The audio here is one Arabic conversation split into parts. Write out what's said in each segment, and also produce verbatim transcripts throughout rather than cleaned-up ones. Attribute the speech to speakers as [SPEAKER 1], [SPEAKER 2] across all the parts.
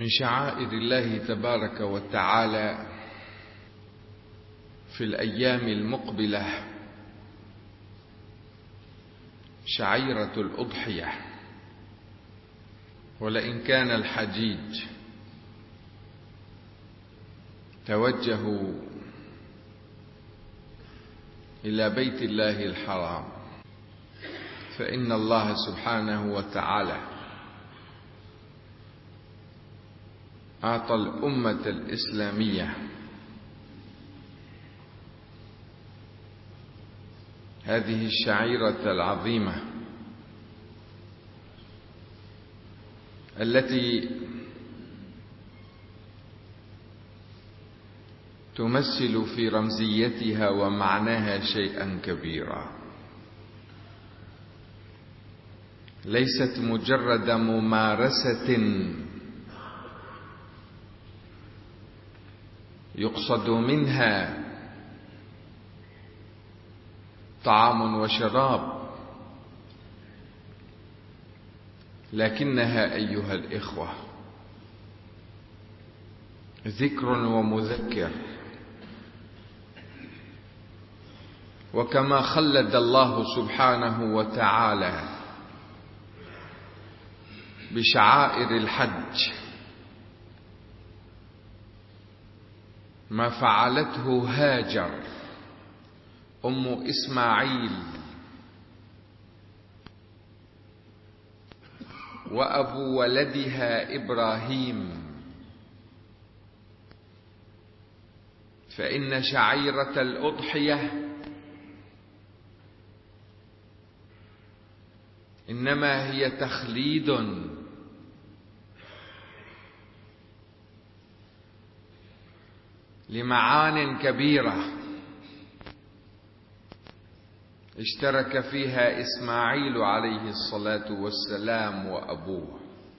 [SPEAKER 1] من شعائر الله تبارك وتعالى في الأيام المقبلة شعيرة الأضحية. ولئن كان الحجيج توجهوا إلى بيت الله الحرام فإن الله سبحانه وتعالى أعطى الأمة الإسلامية هذه الشعيرة العظيمة التي تمثل في رمزيتها ومعناها شيئا كبيرا. ليست مجرد ممارسة يقصد منها طعام وشراب، لكنها أيها الإخوة ذكر ومذكر. وكما خلد الله سبحانه وتعالى بشعائر الحج ما فعلته هاجر أم إسماعيل وأبو ولدها إبراهيم، فإن شعيرة الأضحية إنما هي تخليد لمعان كبيرة اشترك فيها إسماعيل عليه الصلاة والسلام وأبوه.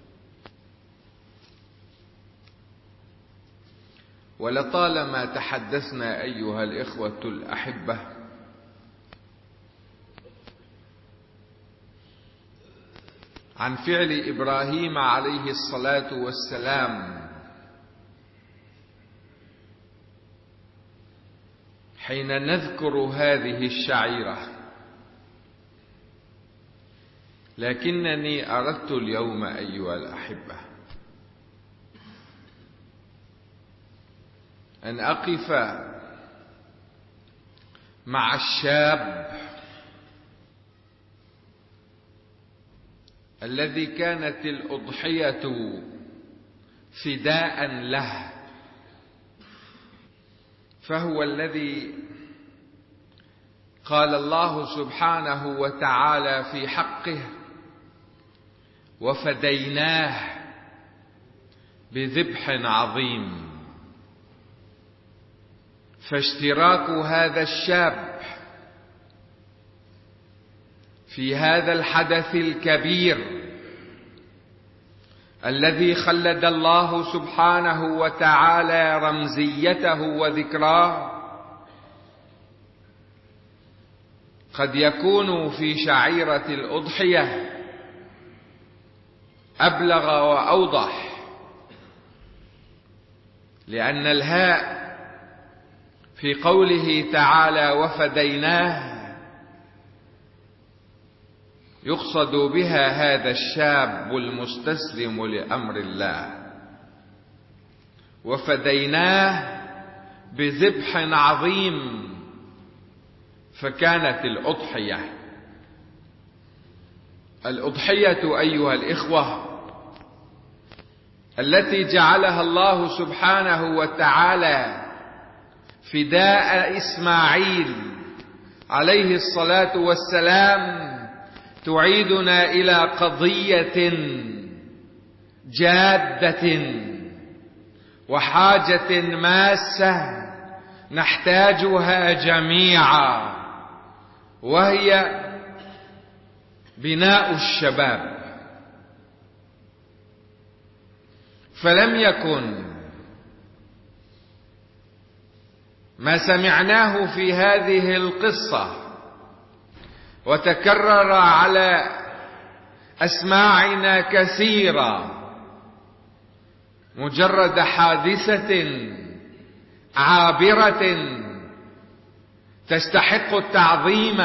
[SPEAKER 1] ولطالما تحدثنا أيها الإخوة الأحبة عن فعل إبراهيم عليه الصلاة والسلام حين نذكر هذه الشعيرة، لكنني أردت اليوم أيها الأحبة أن أقف مع الشاب الذي كانت الأضحية فداء له، فهو الذي قال الله سبحانه وتعالى في حقه: وفديناه بذبح عظيم. فاشتراك هذا الشاب في هذا الحدث الكبير الذي خلد الله سبحانه وتعالى رمزيته وذكراه قد يكون في شعيرة الأضحية أبلغ وأوضح، لأن الهاء في قوله تعالى وفديناه يقصد بها هذا الشاب المستسلم لأمر الله، وفديناه بذبح عظيم، فكانت الأضحية الأضحية أيها الإخوة التي جعلها الله سبحانه وتعالى فداء إسماعيل عليه الصلاة والسلام تعيدنا إلى قضية جادة وحاجة ماسة نحتاجها جميعا، وهي بناء الشباب. فلم يكن ما سمعناه في هذه القصة وتكرر على أسماعنا كثيرا مجرد حادثة عابرة تستحق التعظيم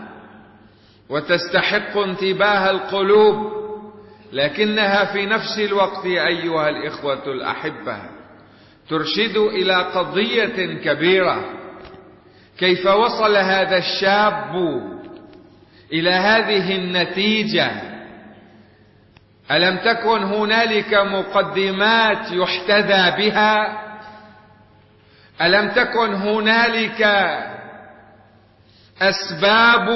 [SPEAKER 1] وتستحق انتباه القلوب، لكنها في نفس الوقت أيها الإخوة الأحبة ترشد إلى قضية كبيرة. كيف وصل هذا الشاب إلى هذه النتيجة؟ ألم تكن هنالك مقدمات يحتذى بها؟ ألم تكن هنالك أسباب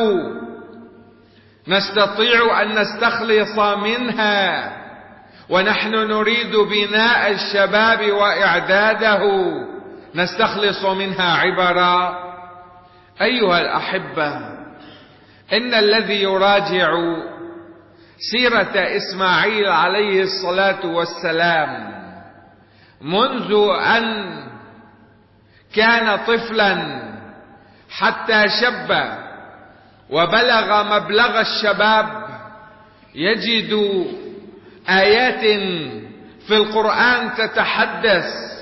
[SPEAKER 1] نستطيع أن نستخلص منها ونحن نريد بناء الشباب وإعداده نستخلص منها عبرا؟ أيها الأحبة، إن الذي يراجع سيرة إسماعيل عليه الصلاة والسلام منذ أن كان طفلا حتى شب وبلغ مبلغ الشباب يجد آيات في القرآن تتحدث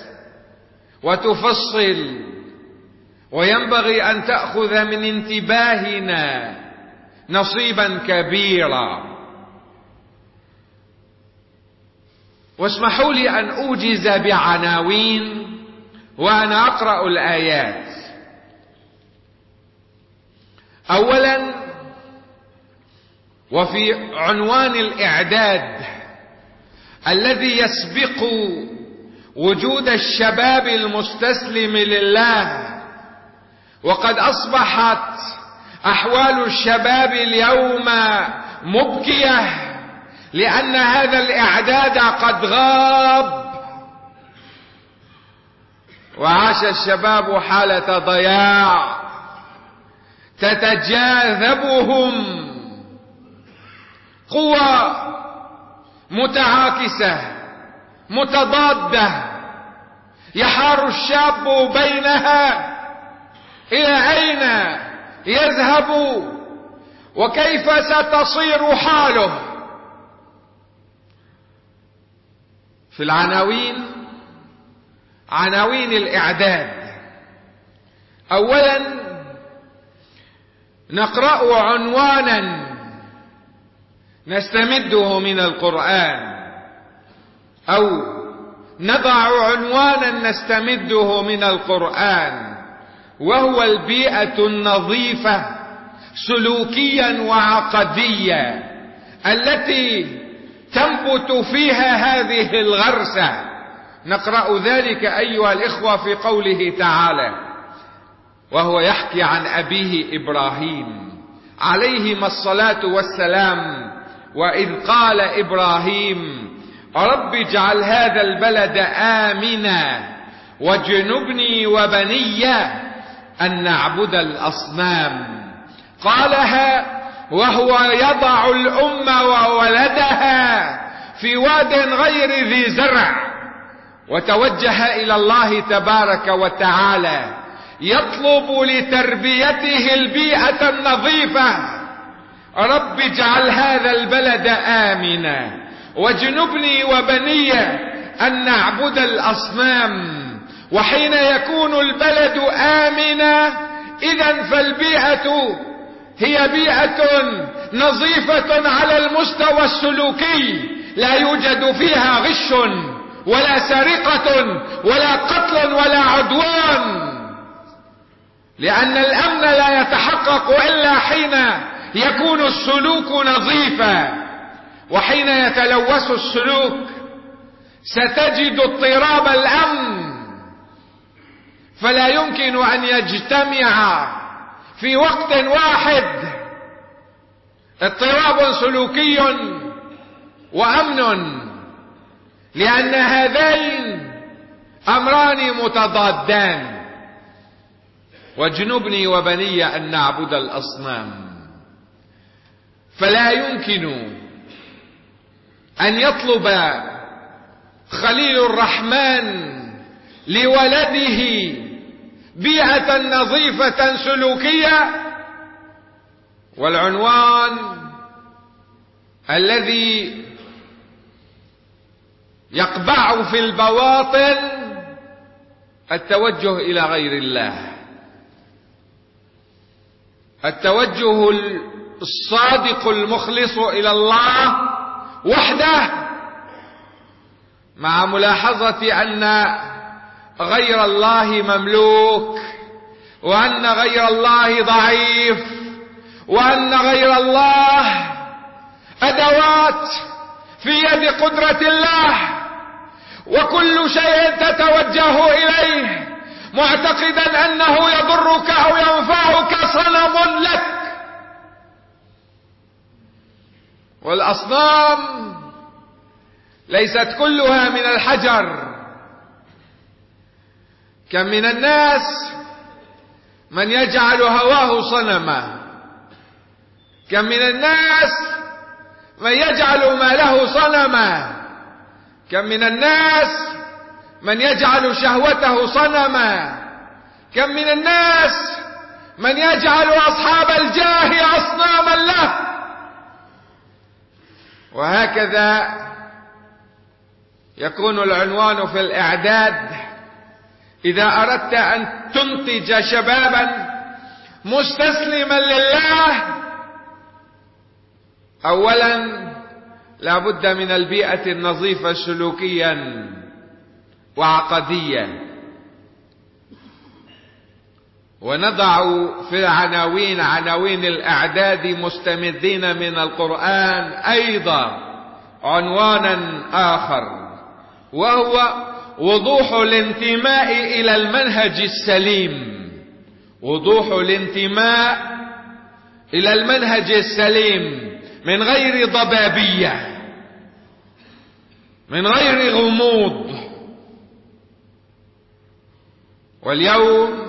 [SPEAKER 1] وتفصل، وينبغي أن تأخذ من انتباهنا نصيبا كبيرا. واسمحوا لي أن أوجز بعناوين وأنا أقرأ الآيات. أولا، وفي عنوان الإعداد الذي يسبق وجود الشباب المستسلم لله، وقد أصبحت أحوال الشباب اليوم مبكية لأن هذا الإعداد قد غاب، وعاش الشباب حالة ضياع تتجاذبهم قوى متعاكسة متضادة، يحار الشاب بينها إلى أين يذهب وكيف ستصير حاله. في العناوين، عناوين الإعداد. أولا نقرأ عنوانا نستمده من القرآن، أو نضع عنوانا نستمده من القرآن، وهو البيئة النظيفة سلوكيا وعقديا التي تنبت فيها هذه الغرسة. نقرأ ذلك أيها الإخوة في قوله تعالى وهو يحكي عن أبيه إبراهيم عليهما الصلاة والسلام: وإذ قال إبراهيم رب اجعل هذا البلد آمنا واجنبني وبني أن نعبد الأصنام. قالها وهو يضع الأم وولدها في واد غير ذي زرع، وتوجه إلى الله تبارك وتعالى يطلب لتربيته البيئة النظيفة: رب اجعل هذا البلد آمنا واجنبني وبني أن نعبد الأصنام. وحين يكون البلد آمنا إذن فالبيئة هي بيئة نظيفة على المستوى السلوكي، لا يوجد فيها غش ولا سرقة ولا قتل ولا عدوان، لأن الأمن لا يتحقق إلا حين يكون السلوك نظيفا. وحين يتلوث السلوك ستجد اضطراب الأمن، فلا يمكن أن يجتمع في وقت واحد اضطراب سلوكي وأمن، لأن هذين أمران متضادان. واجنبني وبني أن نعبد الأصنام، فلا يمكن أن يطلب خليل الرحمن لولده بيئة نظيفة سلوكية. والعنوان الذي يقبع في البواطن التوجه إلى غير الله، التوجه الصادق المخلص إلى الله وحده، مع ملاحظة أن غير الله مملوك، وأن غير الله ضعيف، وأن غير الله أدوات في يد قدرة الله، وكل شيء تتوجه إليه معتقدا أنه يضرك أو ينفعك صنم لك. والأصنام ليست كلها من الحجر، كم من الناس من يجعل هواه صنما، كم من الناس من يجعل ماله صنما، كم من الناس من يجعل شهوته صنما، كم من الناس من يجعل أصحاب الجاه أصناما له. وهكذا يكون العنوان في الإعداد إذا أردت أن تنتج شبابا مستسلما لله. أولا لا بد من البيئة النظيفة سلوكيا وعقديا، ونضع في العناوين عناوين الإعداد مستمدين من القرآن أيضا عنوانا آخر، وهو وضوح الانتماء إلى المنهج السليم، وضوح الانتماء إلى المنهج السليم من غير ضبابية، من غير غموض. واليوم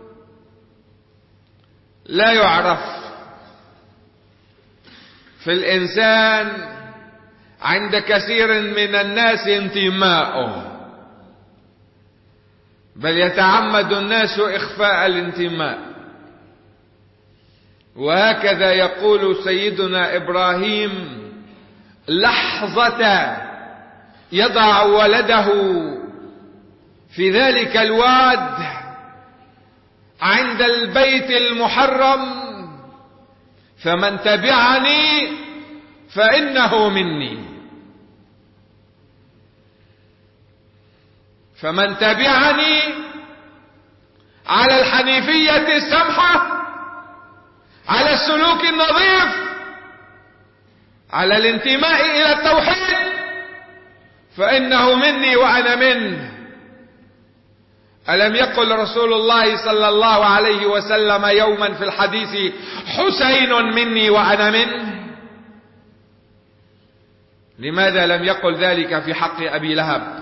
[SPEAKER 1] لا يعرف في الإنسان عند كثير من الناس انتماؤه، بل يتعمد الناس إخفاء الانتماء. وهكذا يقول سيدنا إبراهيم: لحظة يضع ولده في ذلك الواد عند البيت المحرم، فمن تبعني فإنه مني، فمن تبعني على الحنيفية السمحة، على السلوك النظيف، على الانتماء إلى التوحيد، فإنه مني وأنا منه. ألم يقل رسول الله صلى الله عليه وسلم يوما في الحديث: حسين مني وأنا منه؟ لماذا لم يقل ذلك في حق أبي لهب؟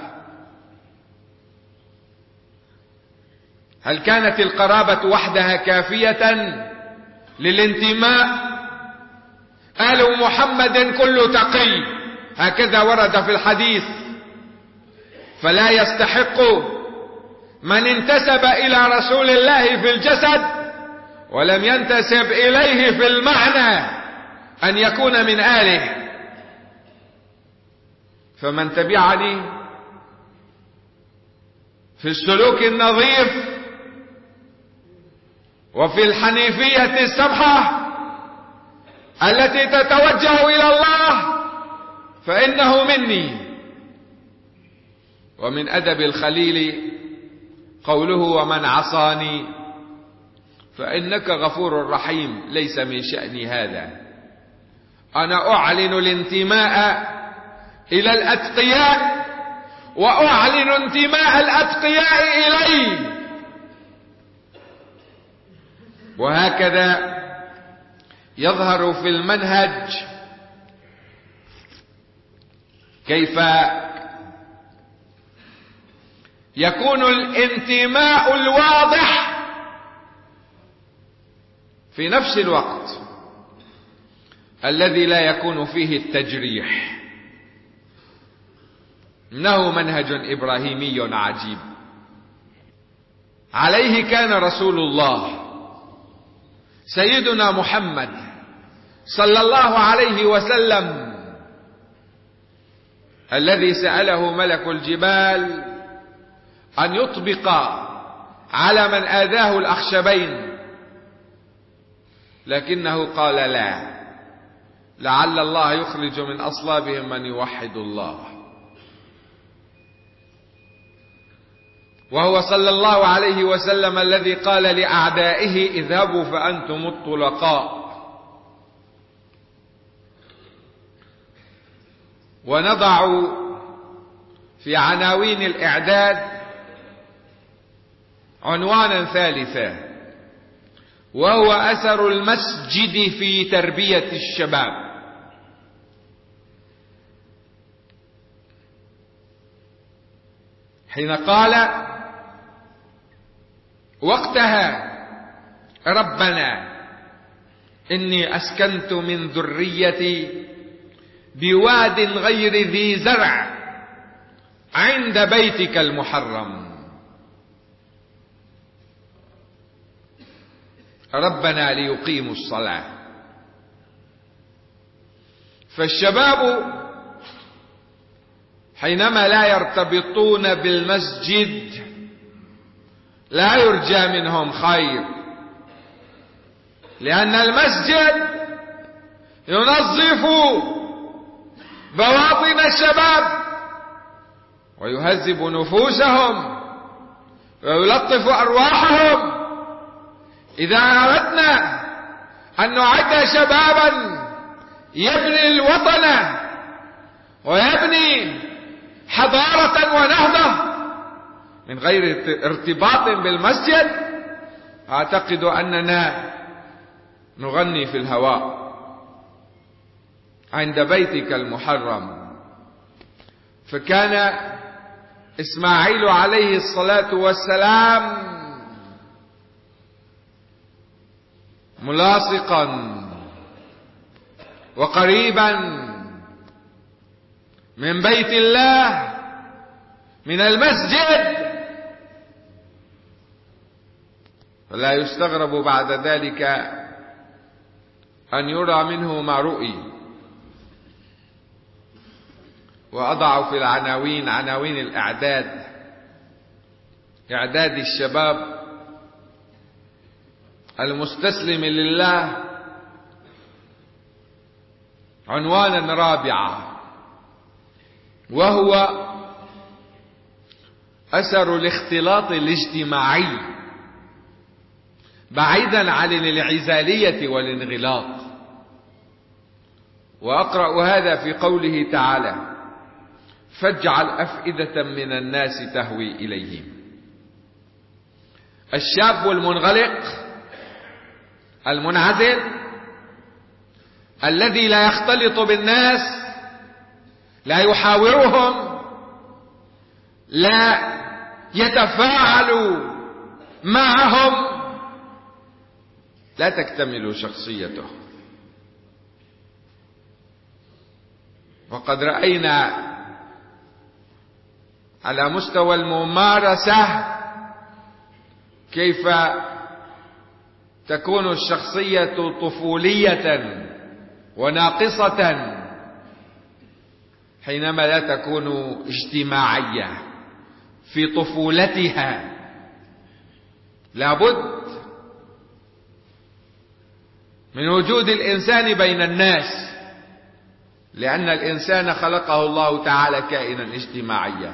[SPEAKER 1] هل كانت القرابة وحدها كافية للانتماء؟ آل محمد كل تقي، هكذا ورد في الحديث، فلا يستحق من انتسب إلى رسول الله في الجسد ولم ينتسب إليه في المعنى أن يكون من آله. فمن تبعني في السلوك النظيف وفي الحنيفية السمحة التي تتوجه إلى الله فإنه مني. ومن أدب الخليل قوله: ومن عصاني فإنك غفور رحيم. ليس من شأني هذا، أنا أعلن الانتماء إلى الأتقياء، وأعلن انتماء الأتقياء إلي. وهكذا يظهر في المنهج كيف يكون الانتماء الواضح في نفس الوقت الذي لا يكون فيه التجريح. إنه منهج إبراهيمي عجيب، عليه كان رسول الله سيدنا محمد صلى الله عليه وسلم الذي سأله ملك الجبال أن يطبق على من آذاه الأخشبين، لكنه قال لا، لعل الله يخرج من أصلابهم من يوحد الله. وهو صلى الله عليه وسلم الذي قال لأعدائه اذهبوا فأنتم الطلقاء. ونضع في عناوين الإعداد عنوانا ثالثا، وهو أثر المسجد في تربية الشباب. حين قال وقتها ربنا إني أسكنت من ذريتي بواد غير ذي زرع عند بيتك المحرم ربنا ليقيموا الصلاة. فالشباب حينما لا يرتبطون بالمسجد لا يرجى منهم خير، لأن المسجد ينظف بواطن الشباب ويهذب نفوسهم ويلطف أرواحهم. إذا أردنا أن نعد شبابا يبني الوطن ويبني حضارة ونهضة من غير ارتباط بالمسجد، أعتقد أننا نغني في الهواء. عند بيتك المحرم. فكان إسماعيل عليه الصلاة والسلام ملاصقا وقريبا من بيت الله من المسجد، فلا يستغرب بعد ذلك أن يرى منه ما رؤي. وأضع في العناوين عناوين الإعداد، إعداد الشباب المستسلم لله، عنوانا رابعا، وهو أثر الاختلاط الاجتماعي بعيدا عن الانعزالية والانغلاق. وأقرأ هذا في قوله تعالى: فاجعل أفئدة من الناس تهوي إليهم. الشاب المنغلق المنعزل الذي لا يختلط بالناس، لا يحاورهم، لا يتفاعل معهم، لا تكتمل شخصيته. وقد رأينا على مستوى الممارسة كيف تكون الشخصية طفولية وناقصة حينما لا تكون اجتماعية في طفولتها. لابد من وجود الإنسان بين الناس، لأن الإنسان خلقه الله تعالى كائنا اجتماعيا.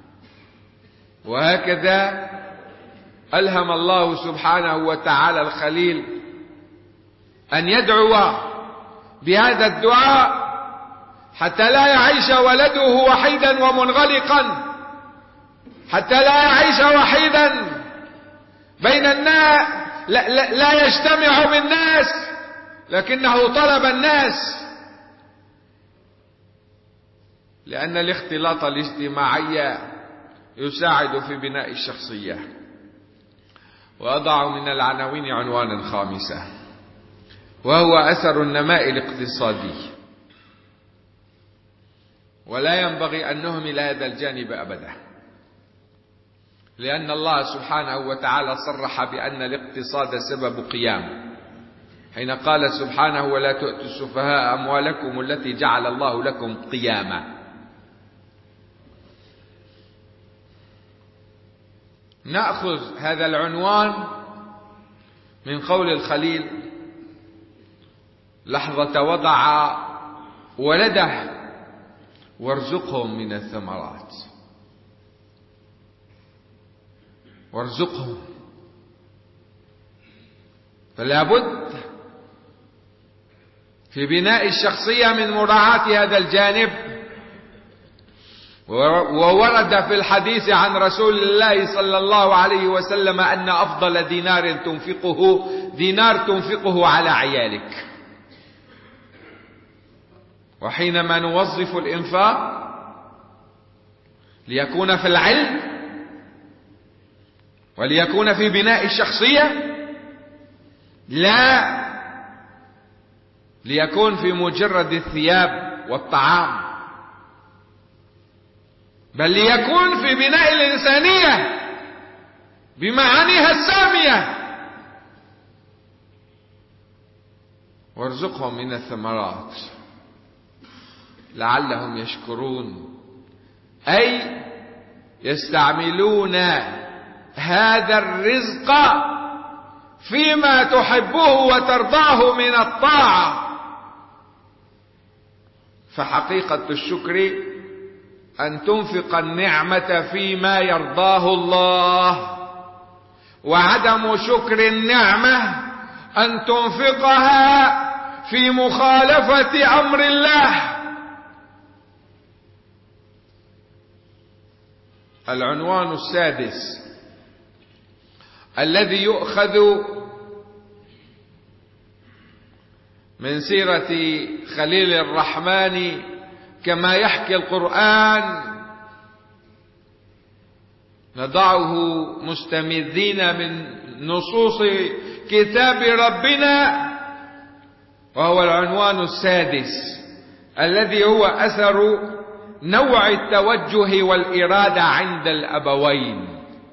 [SPEAKER 1] وهكذا ألهم الله سبحانه وتعالى الخليل أن يدعو بهذا الدعاء حتى لا يعيش ولده وحيدا ومنغلقا، حتى لا يعيش وحيدا بين الناس، لا, لا, لا يجتمع بالناس لكنه طلب الناس، لأن الاختلاط الاجتماعي يساعد في بناء الشخصية. وأضع من العناوين عنوانا خامسة، وهو أثر النماء الاقتصادي. ولا ينبغي أن نهمل هذا الجانب أبدا، لأن الله سبحانه وتعالى صرح بأن الاقتصاد سبب قيام، حين قال سبحانه: ولا تؤتوا السفهاء أموالكم التي جعل الله لكم قياما. نأخذ هذا العنوان من قول الخليل لحظة وضع ولده وارزقهم من الثمرات. وارزقهم. فلا بد في بناء الشخصية من مراعاة هذا الجانب. وورد في الحديث عن رسول الله صلى الله عليه وسلم أن أفضل دينار تنفقه دينار تنفقه على عيالك. وحينما نوظف الإنفاق ليكون في العلم وليكون في بناء الشخصية، لا ليكون في مجرد الثياب والطعام، بل ليكون في بناء الإنسانية بمعانيها السامية. وارزقهم من الثمرات لعلهم يشكرون، أي يستعملون هذا الرزق فيما تحبه وترضاه من الطاعة. فحقيقة الشكر أن تنفق النعمة فيما يرضاه الله، وعدم شكر النعمة أن تنفقها في مخالفة أمر الله. العنوان السادس الذي يؤخذ من سيرة خليل الرحمن كما يحكي القرآن، نضعه مستمدين من نصوص كتاب ربنا، وهو العنوان السادس الذي هو أثر نوع التوجه والإرادة عند الأبوين.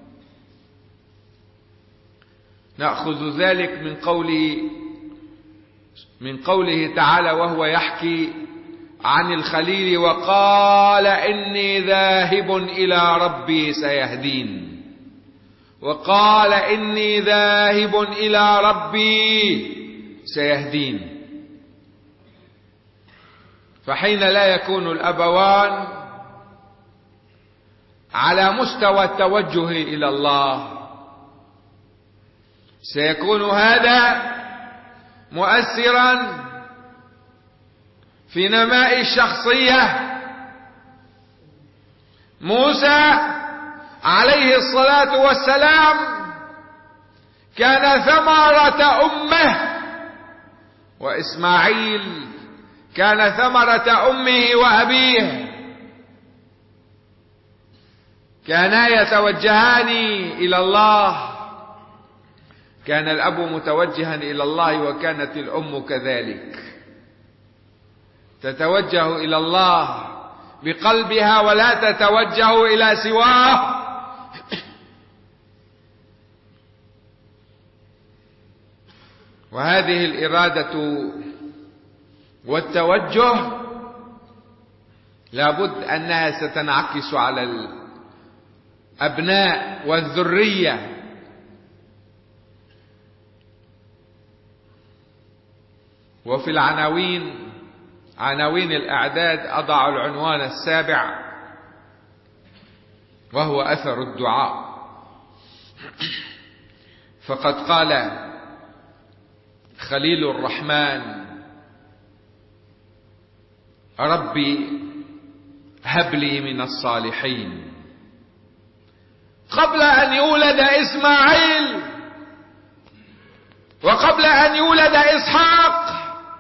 [SPEAKER 1] نأخذ ذلك من قوله من قوله تعالى وهو يحكي عن الخليل: وقال إني ذاهب إلى ربي سيهدين. وقال إني ذاهب إلى ربي سيهدين. فحين لا يكون الأبوان على مستوى التوجه إلى الله، سيكون هذا مؤثرا في نماء الشخصية. موسى عليه الصلاة والسلام كان ثمرة أمه، وإسماعيل كان ثمرة أمه وأبيه. كانا يتوجهان إلى الله، كان الأب متوجها إلى الله وكانت الأم كذلك، تتوجه إلى الله بقلبها ولا تتوجه إلى سواه. وهذه الإرادة والتوجه لابد أنها ستنعكس على الأبناء والذرية. وفي العناوين عناوين الأعداد أضع العنوان السابع وهو أثر الدعاء. فقد قال خليل الرحمن: ربي هب لي من الصالحين. قبل أن يولد إسماعيل وقبل أن يولد إسحاق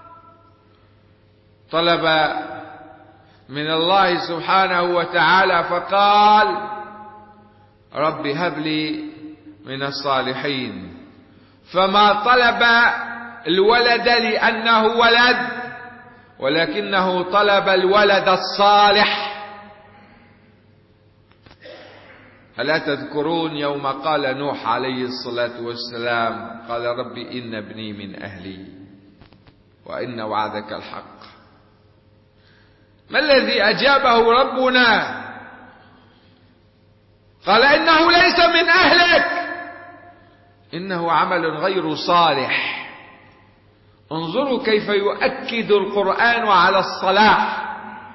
[SPEAKER 1] طلب من الله سبحانه وتعالى فقال: رب هب لي من الصالحين. فما طلب الولد لأنه ولد، ولكنه طلب الولد الصالح. ألا تذكرون يوم قال نوح عليه الصلاة والسلام: قال رب إن ابني من أهلي وإن وعدك الحق. ما الذي أجابه ربنا؟ قال إنه ليس من أهلك، إنه عمل غير صالح. انظروا كيف يؤكد القرآن على الصلاح،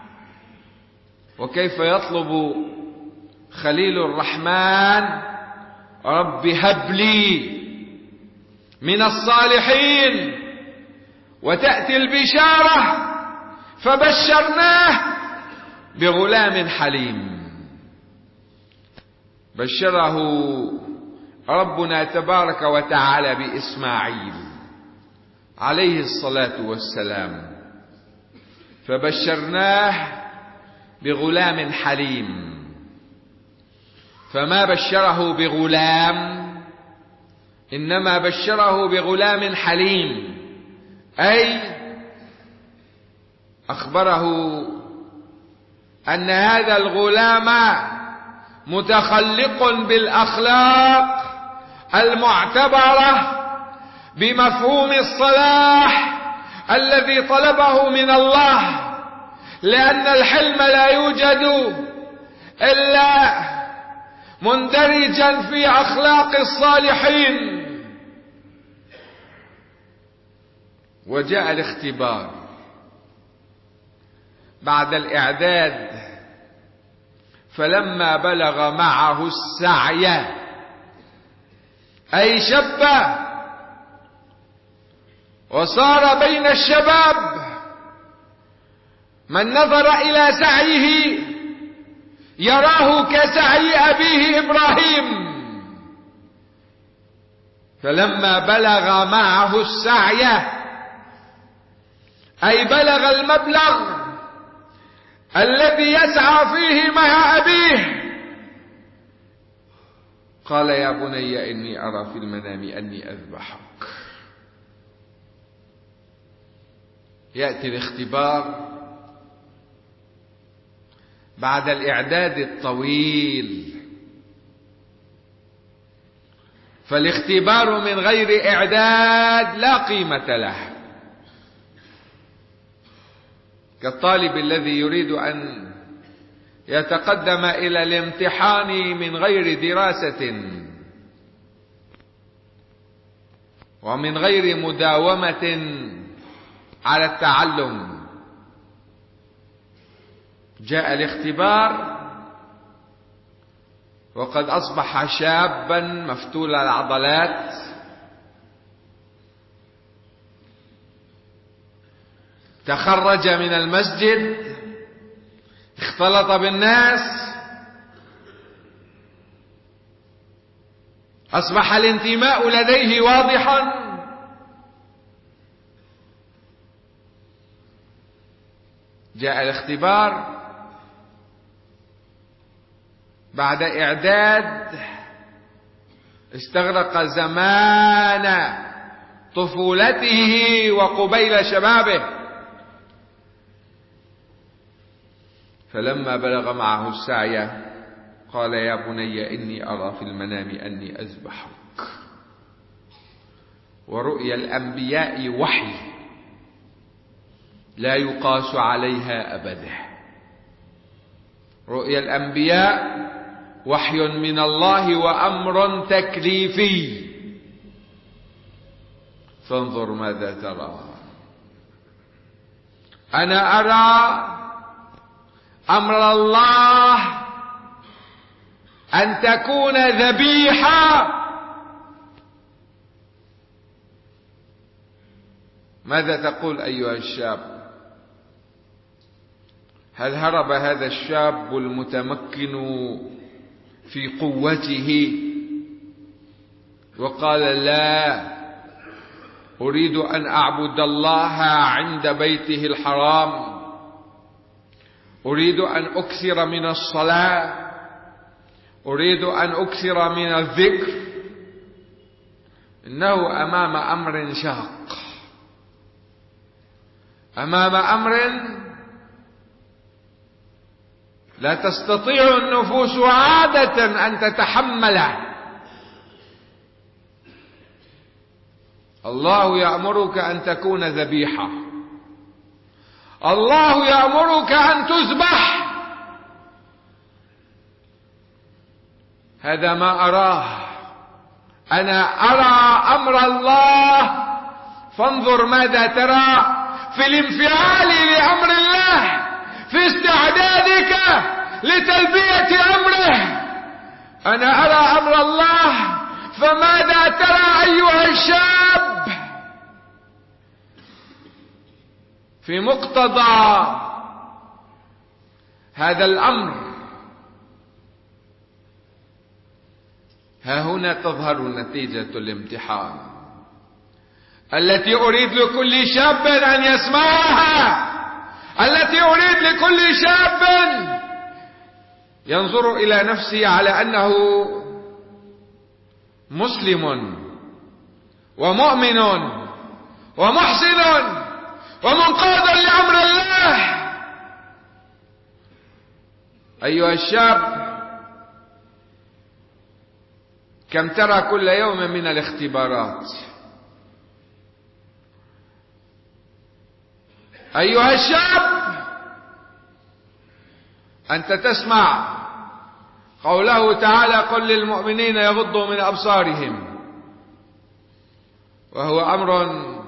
[SPEAKER 1] وكيف يطلب خليل الرحمن رب هب لي من الصالحين، وتأتي البشارة فبشرناه بغلام حليم. بشره ربنا تبارك وتعالى بإسماعيل عليه الصلاة والسلام، فبشرناه بغلام حليم. فما بشره بغلام، إنما بشره بغلام حليم، أي أخبره أن هذا الغلام متخلق بالأخلاق المعتبرة بمفهوم الصلاح الذي طلبه من الله، لأن الحلم لا يوجد إلا مندرجا في أخلاق الصالحين. وجاء الاختبار بعد الإعداد، فلما بلغ معه السعي أي شب وصار بين الشباب، من نظر إلى سعيه يراه كسعي أبيه إبراهيم. فلما بلغ معه السعي أي بلغ المبلغ الذي يسعى فيه مع أبيه، قال يا بني إني أرى في المنام أني أذبحك. يأتي الاختبار بعد الإعداد الطويل، فالاختبار من غير إعداد لا قيمة له، كالطالب الذي يريد أن يتقدم إلى الامتحان من غير دراسة ومن غير مداومة على التعلم. جاء الاختبار وقد أصبح شابا مفتول العضلات، تخرج من المسجد، اختلط بالناس، أصبح الانتماء لديه واضحا. جاء الاختبار بعد إعداد استغرق زمان طفولته وقبيل شبابه. فلما بلغ معه السعي قال يا بني إني أرى في المنام أني أذبحك. ورؤيا الأنبياء وحي لا يقاس عليها أبدا. رؤيا الأنبياء وحي من الله وأمر تكليفي. فانظر ماذا ترى. أنا أرى أمر الله أن تكون ذبيحة. ماذا تقول أيها الشاب؟ هل هرب هذا الشاب المتمكن في قوته وقال لا أريد أن أعبد الله عند بيته الحرام، أريد أن أكثر من الصلاة، أريد أن أكثر من الذكر؟ إنه أمام أمر شاق، أمام أمر لا تستطيع النفوس عادة أن تتحمله. الله يأمرك أن تكون ذبيحة، الله يأمرك أن تذبح. هذا ما أراه. أنا أرى أمر الله، فانظر ماذا ترى في الانفعال لأمر الله، في استعدادك لتلبية أمره. أنا أرى أمر الله، فماذا ترى أيها الشاب في مقتضى هذا الأمر؟ ها هنا تظهر نتيجة الامتحان التي أريد لكل شاب أن يسمعها، التي أريد لكل شاب ينظر إلى نفسه على أنه مسلم ومؤمن ومحسن ومنقاد لأمر الله. أيها الشاب، كم ترى كل يوم من الاختبارات؟ أيها الشاب، أنت تسمع قوله تعالى: قل للمؤمنين يغضوا من أبصارهم، وهو أمر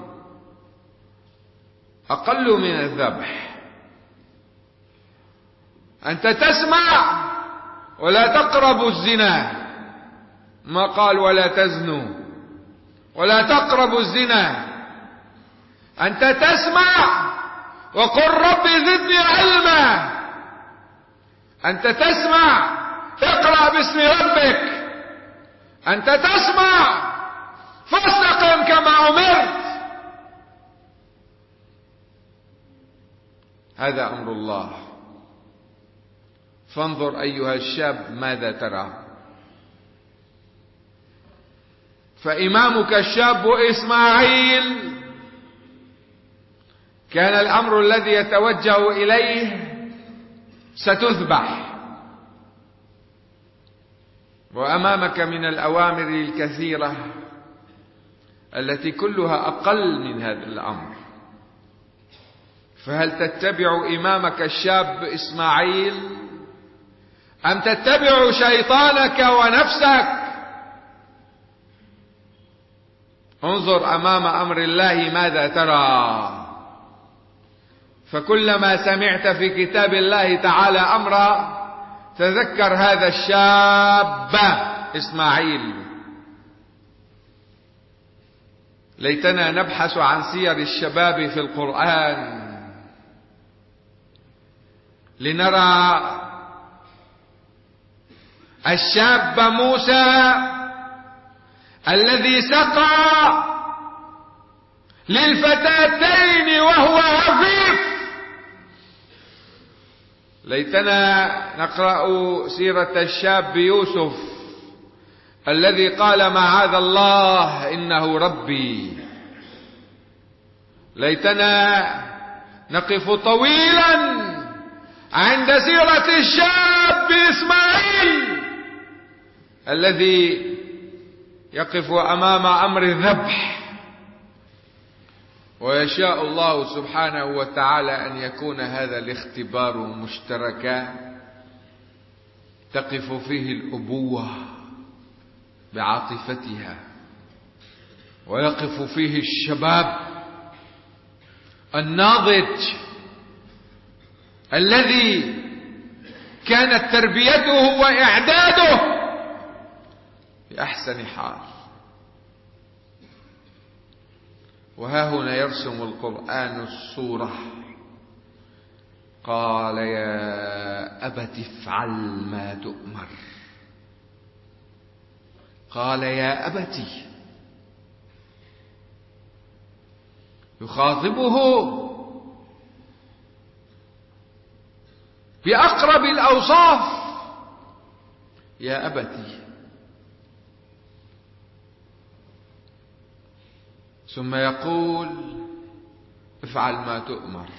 [SPEAKER 1] أقل من الذبح. أنت تسمع: ولا تقربوا الزنا، ما قال ولا تزنوا، ولا تقربوا الزنا. أنت تسمع: وقل رب زدني علما. أنت تسمع: اقرأ باسم ربك. أنت تسمع: فاستقم كما أمرت. هذا أمر الله. فانظر أيها الشاب ماذا ترى. فإمامك الشاب إسماعيل كان الأمر الذي يتوجه إليه: ستذبح. وأمامك من الأوامر الكثيرة التي كلها أقل من هذا الأمر. فهل تتبع إمامك الشاب إسماعيل أم تتبع شيطانك ونفسك؟ انظر أمام أمر الله ماذا ترى. فكلما سمعت في كتاب الله تعالى أمرا تذكر هذا الشاب إسماعيل. ليتنا نبحث عن سير الشباب في القرآن لنرى الشاب موسى الذي سقى للفتاتين وهو عفيف. ليتنا نقرأ سيرة الشاب يوسف الذي قال معاذ الله إنه ربي. ليتنا نقف طويلا عند سيرة الشاب إسماعيل الذي يقف أمام أمر الذبح، ويشاء الله سبحانه وتعالى أن يكون هذا الاختبار مشتركا تقف فيه الأبوة بعاطفتها، ويقف فيه الشباب الناضج الذي كانت تربيته وإعداده بأحسن حال. وها هنا يرسم القرآن الصورة. قال: يا أبت افعل ما تؤمر. قال: يا أبت، يخاطبه بأقرب الأوصاف: يا أبت. ثم يقول: افعل ما تؤمر.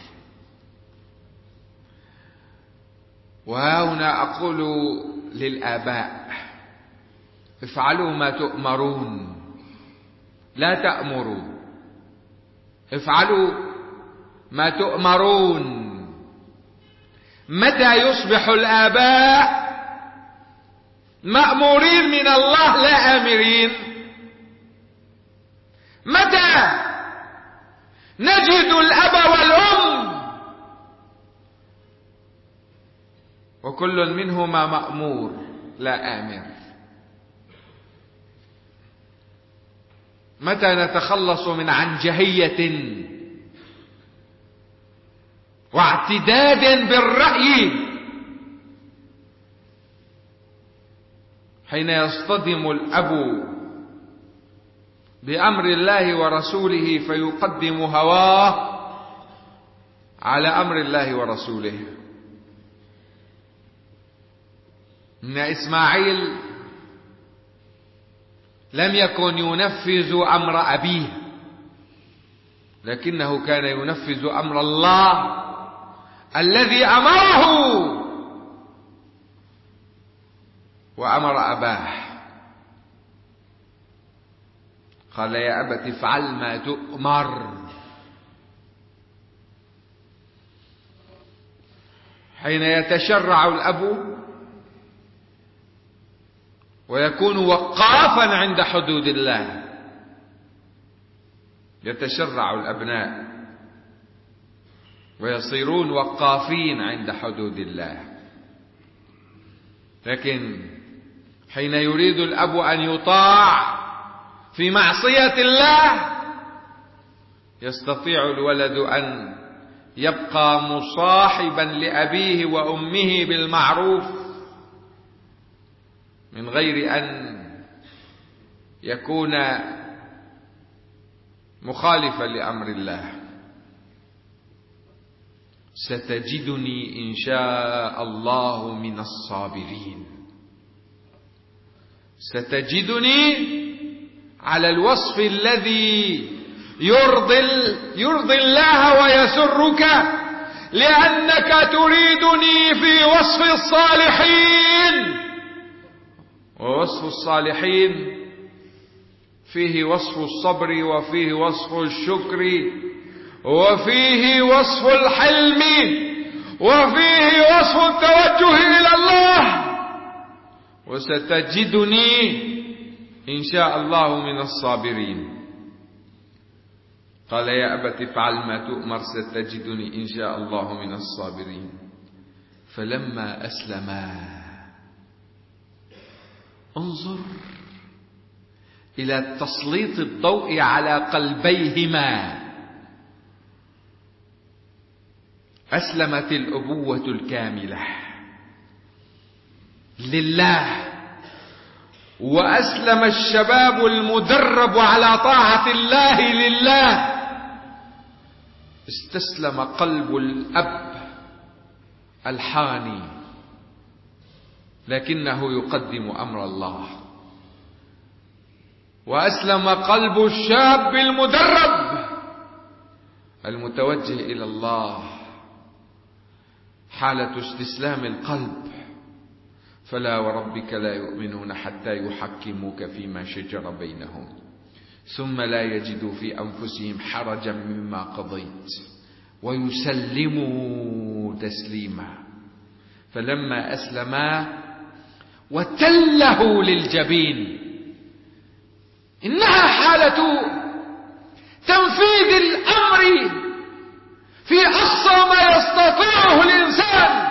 [SPEAKER 1] وها هنا أقول للآباء: افعلوا ما تؤمرون، لا تأمروا. افعلوا ما تؤمرون. متى يصبح الآباء مأمورين من الله لا آمرين. متى نجد الأب والأم وكل منهما مأمور لا آمر؟ متى نتخلص من عنجهية واعتداد بالرأي حين يصطدم الأب بأمر الله ورسوله فيقدم هواه على أمر الله ورسوله؟ إن إسماعيل لم يكن ينفذ أمر أبيه، لكنه كان ينفذ أمر الله الذي أمره وأمر أباه. قال يا أبت افعل ما تؤمر. حين يتشرع الأب ويكون وقافا عند حدود الله يتشرع الأبناء ويصيرون وقافين عند حدود الله. لكن حين يريد الأب أن يطاع في معصية الله يستطيع الولد أن يبقى مصاحبا لأبيه وأمه بالمعروف من غير أن يكون مخالفا لأمر الله. ستجدني إن شاء الله من الصابرين. ستجدني على الوصف الذي يرضي يرضي الله ويسرك، لأنك تريدني في وصف الصالحين. ووصف الصالحين فيه وصف الصبر وفيه وصف الشكر وفيه وصف الحلم وفيه وصف التوجه إلى الله. وستجدني إن شاء الله من الصابرين. قال يا أبت افعل ما تؤمر ستجدني إن شاء الله من الصابرين. فلما أسلما، انظر إلى تسليط الضوء على قلبيهما. أسلمت الأبوة الكاملة لله، وأسلم الشباب المدرب على طاعة الله لله. استسلم قلب الأب الحاني لكنه يقدم أمر الله، وأسلم قلب الشاب المدرب المتوجه إلى الله. حالة استسلام القلب. فلا وربك لا يؤمنون حتى يحكموك فيما شجر بينهم ثم لا يجدوا في أنفسهم حرجا مما قضيت ويسلموا تسليما. فلما أسلما وتله للجبين، إنها حالة تنفيذ الأمر في أقصى ما يستطيعه الإنسان.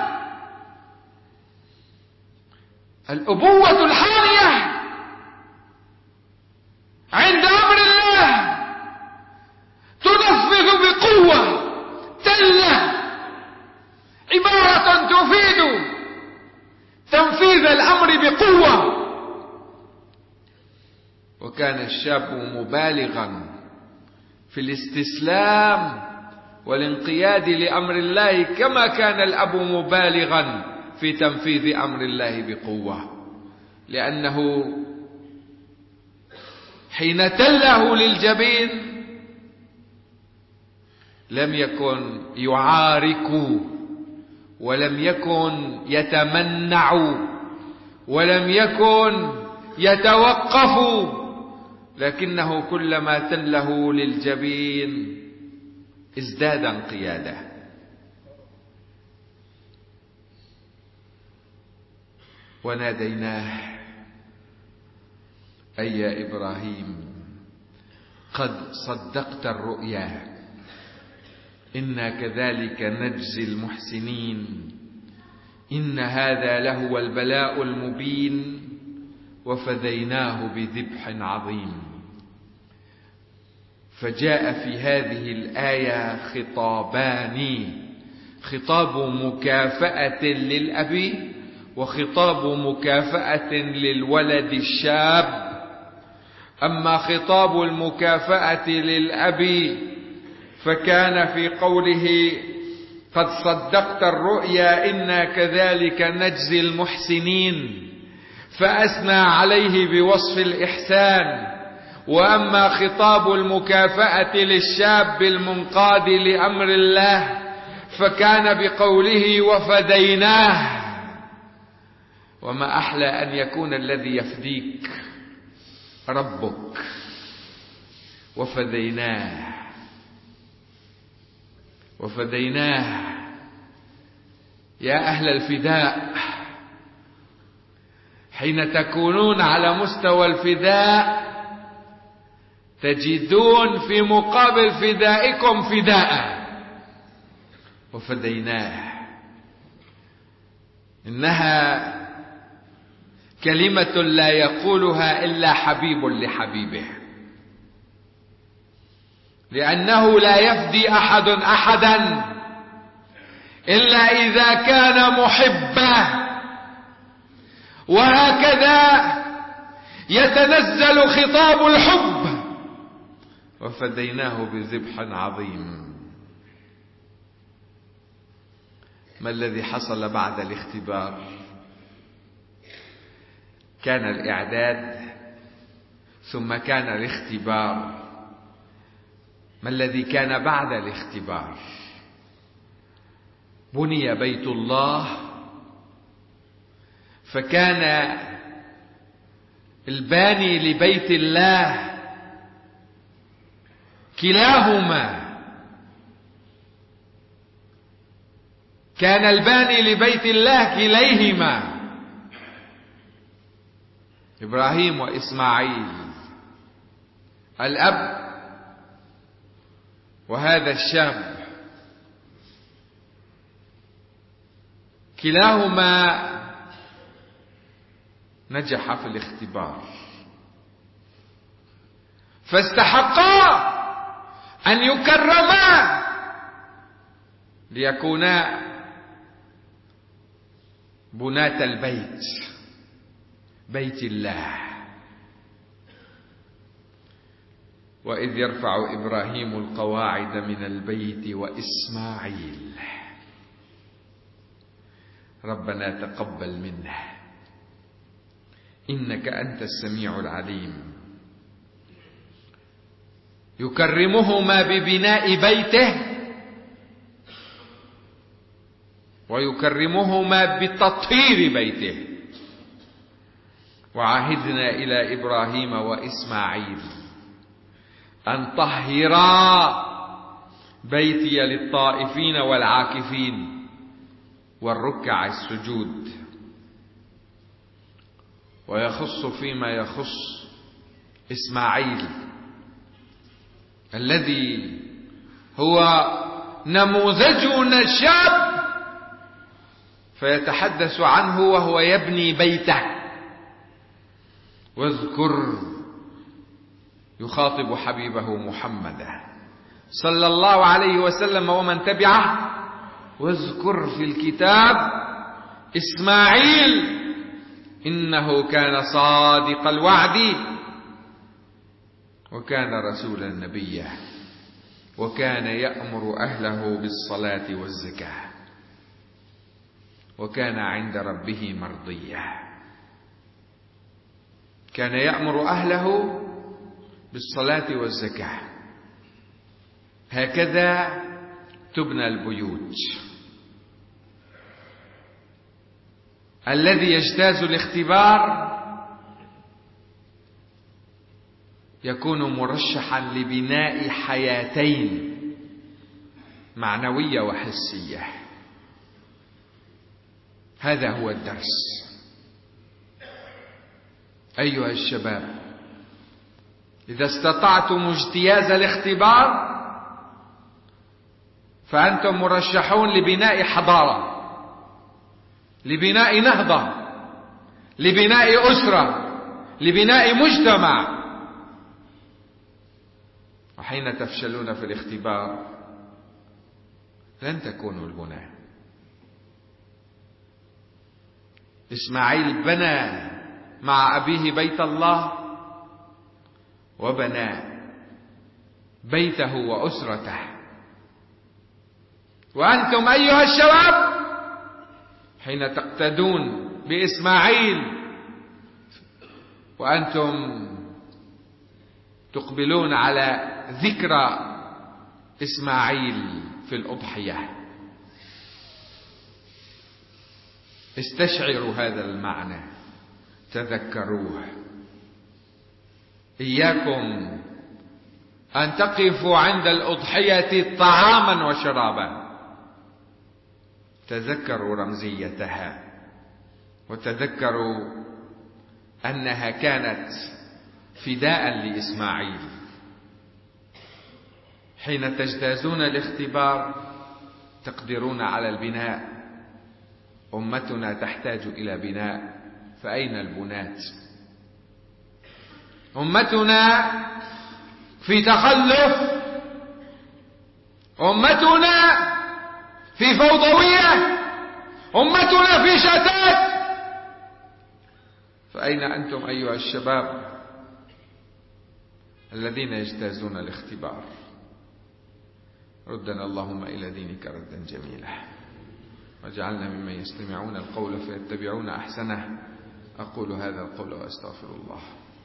[SPEAKER 1] الأبوة الحانية عند أمر الله تنفذ بقوة. تلة عبارة تفيد تنفيذ الأمر بقوة. وكان الشاب مبالغا في الاستسلام والانقياد لأمر الله كما كان الأب مبالغا في تنفيذ أمر الله بقوة، لأنه حين تله للجبين لم يكن يعارك ولم يكن يتمنع ولم يكن يتوقف، لكنه كلما تله للجبين ازداد انقياده. وناديناه أي يا إبراهيم قد صدقت الرؤيا، إنا كذلك نجزي المحسنين، إن هذا لهو البلاء المبين، وفديناه بذبح عظيم. فجاء في هذه الآية خطابان: خطاب مكافأة للأب، وخطاب مكافأة للولد الشاب. أما خطاب المكافأة للأب فكان في قوله قد صدقت الرؤيا إنا كذلك نجزي المحسنين، فأثنى عليه بوصف الإحسان. وأما خطاب المكافأة للشاب المنقاد لأمر الله فكان بقوله وفديناه. وما أحلى أن يكون الذي يفديك ربك. وفديناه وفديناه يا أهل الفداء، حين تكونون على مستوى الفداء تجدون في مقابل فدائكم فداء. وفديناه إنها كلمة لا يقولها إلا حبيب لحبيبه، لأنه لا يفدي أحد أحدا إلا إذا كان محبا. وهكذا يتنزل خطاب الحب: وفديناه بذبح عظيم. ما الذي حصل بعد الاختبار؟ كان الإعداد ثم كان الاختبار. ما الذي كان بعد الاختبار؟ بني بيت الله، فكان الباني لبيت الله كلاهما، كان الباني لبيت الله كليهما، إبراهيم وإسماعيل، الأب وهذا الشاب، كلاهما نجح في الاختبار، فاستحقا أن يكرما ليكونا بناة البيت، بيت الله. وإذ يرفع إبراهيم القواعد من البيت وإسماعيل ربنا تقبل منا إنك أنت السميع العليم. يكرمهما ببناء بيته، ويكرمهما بتطهير بيته. وعهدنا إلى إبراهيم وإسماعيل أن طهرا بيتي للطائفين والعاكفين والركع السجود. ويخص فيما يخص إسماعيل الذي هو نموذجنا الشاب، فيتحدث عنه وهو يبني بيته. واذكر، يخاطب حبيبه محمدا صلى الله عليه وسلم ومن تبعه: واذكر في الكتاب إسماعيل إنه كان صادق الوعد وكان رسولا نبيا وكان يأمر أهله بالصلاة والزكاة وكان عند ربه مرضيا. كان يأمر أهله بالصلاة والزكاة. هكذا تبنى البيوت. الذي يجتاز الاختبار يكون مرشحا لبناء حياتين، معنوية وحسية. هذا هو الدرس. أيها الشباب، إذا استطعتم اجتياز الاختبار فأنتم مرشحون لبناء حضارة، لبناء نهضة، لبناء أسرة، لبناء مجتمع. وحين تفشلون في الاختبار لن تكونوا البناء. إسماعيل بنى مع أبيه بيت الله، وبنى بيته وأسرته. وأنتم أيها الشباب حين تقتدون بإسماعيل وأنتم تقبلون على ذكرى إسماعيل في الأضحية، استشعروا هذا المعنى، تذكروه. إياكم أن تقفوا عند الأضحية طعاما وشرابا، تذكروا رمزيتها، وتذكروا أنها كانت فداء لإسماعيل. حين تجتازون الاختبار تقدرون على البناء. أمتنا تحتاج إلى بناء، فأين البنات؟ أمتنا في تخلف، أمتنا في فوضوية، أمتنا في شتات. فأين أنتم أيها الشباب الذين يجتازون الاختبار؟ ردنا اللهم إلى دينك ردا جميلا، واجعلنا ممن يستمعون القول فيتبعون أحسنه. أقول هذا القول وأستغفر الله.